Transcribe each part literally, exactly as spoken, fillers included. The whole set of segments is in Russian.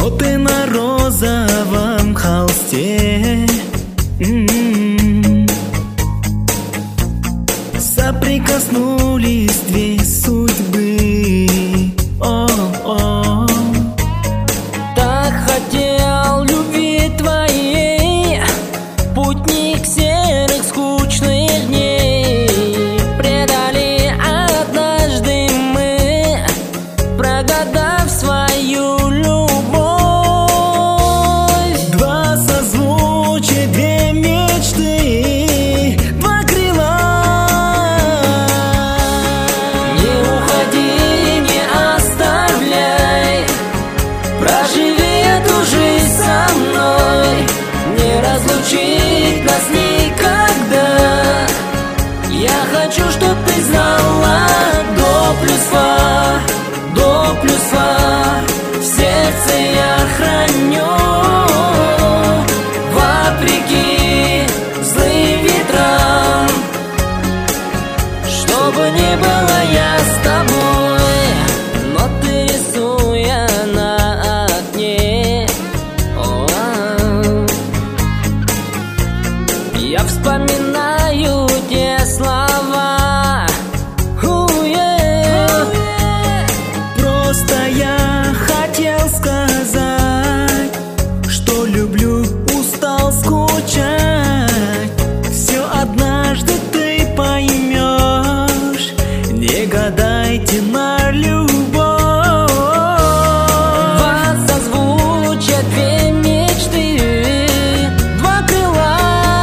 Ноты на розовом холсте. М-м-м. Соприкоснулись две судьбы. О-о. Так хотел любви твоей, путник серых скучных дней. Предали однажды мы, прогадав свою любовь. Два созвучия, две мечты, два крыла. Не уходи, не оставляй, проживи эту жизнь со мной. Не разлучить нас никогда. Я хочу, чтоб ты знала, до плюс фа, до плюс фа, в сердце я храню. Вопреки злым ветрам, чтобы не было я с тобой. Но ты рисуя на окне, о-а-а. Я вспоминаю те слова. У-е. Просто я хотел сказать, что люблю, устал скучать. Все однажды ты поймешь, не гадайте на любовь. Два созвучия, две мечты, два крыла.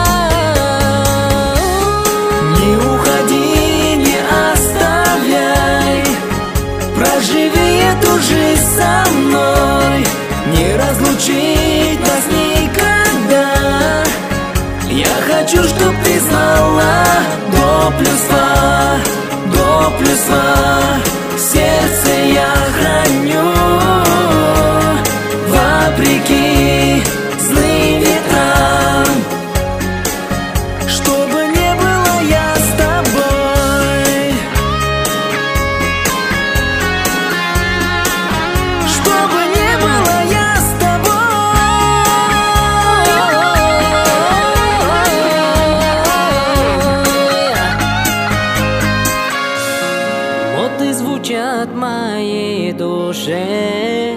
Не уходи, не оставляй, проживи эту жизнь со мной. Не разлучить нас никогда. Я хочу, чтоб ты знала, до плюс фа, до плюс фа, в сердце я храню. Вопреки злым ветрам, чтобы не было я с тобой. Чтобы не было я с тобой. Ноты звучат в моей душе.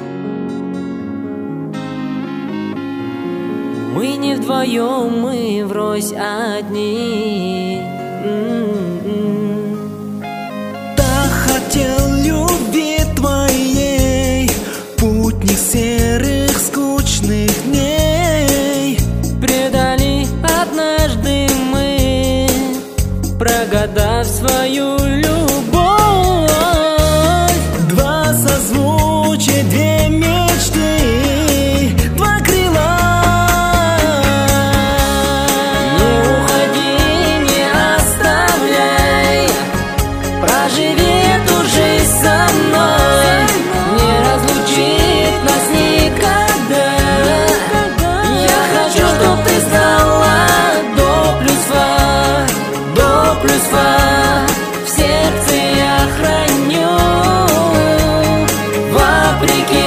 Мы не вдвоем, мы врозь одни. М-м-м. Так хотел любви твоей, путник серых скучных дней. Предали однажды мы, прогадав свою любовь. Два созвучия, две мечты, два крыла. Не уходи, не оставляй, проживи эту жизнь со мной. Не разлучить нас никогда. Я хочу, чтоб ты знала, до плюс фа, до плюс фа, в сердце я храню. Вопреки